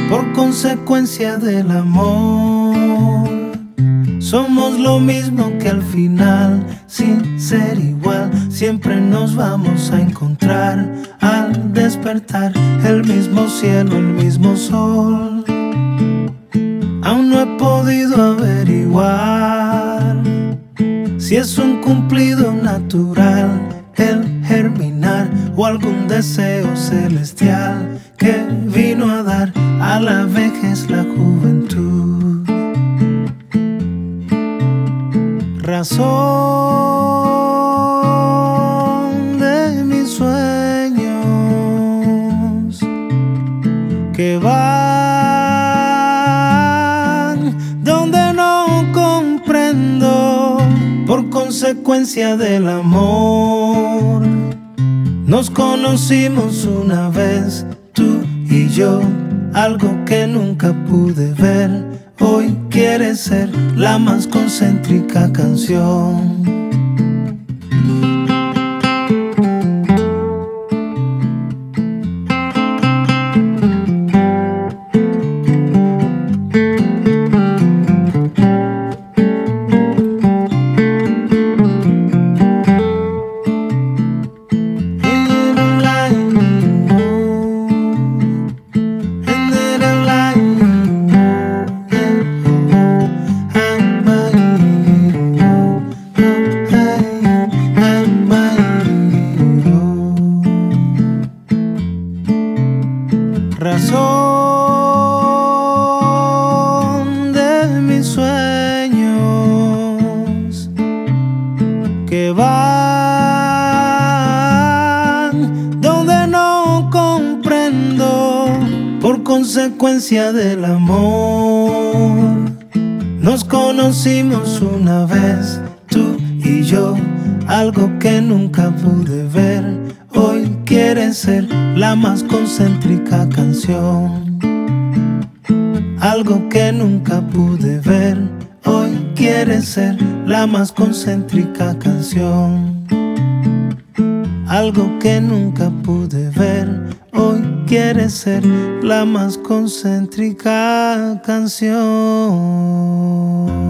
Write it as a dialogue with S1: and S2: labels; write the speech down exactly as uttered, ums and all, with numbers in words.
S1: por consecuencia del amor. Somos lo mismo que al final, sin ser igual, siempre nos vamos a encontrar. Al despertar, el mismo cielo, el mismo sol. Aún no he podido averiguar si es un cumplido natural el germinar o algún deseo celestial que vino a dar a la vejez la juventud. Razón de mis sueños que van donde no comprendo por consecuencia del amor. Nos conocimos una vez, tú y yo, algo que nunca pude ver. Hoy quieres ser la más concéntrica canción. Razón de mis sueños que van donde no comprendo por consecuencia del amor. Nos conocimos una vez, tú y yo, algo que nunca pude ver. Hoy quieres ser la más concéntrica canción. Algo que nunca pude ver. Hoy quieres ser la más concéntrica canción. Algo que nunca pude ver. Hoy quieres ser la más concéntrica canción.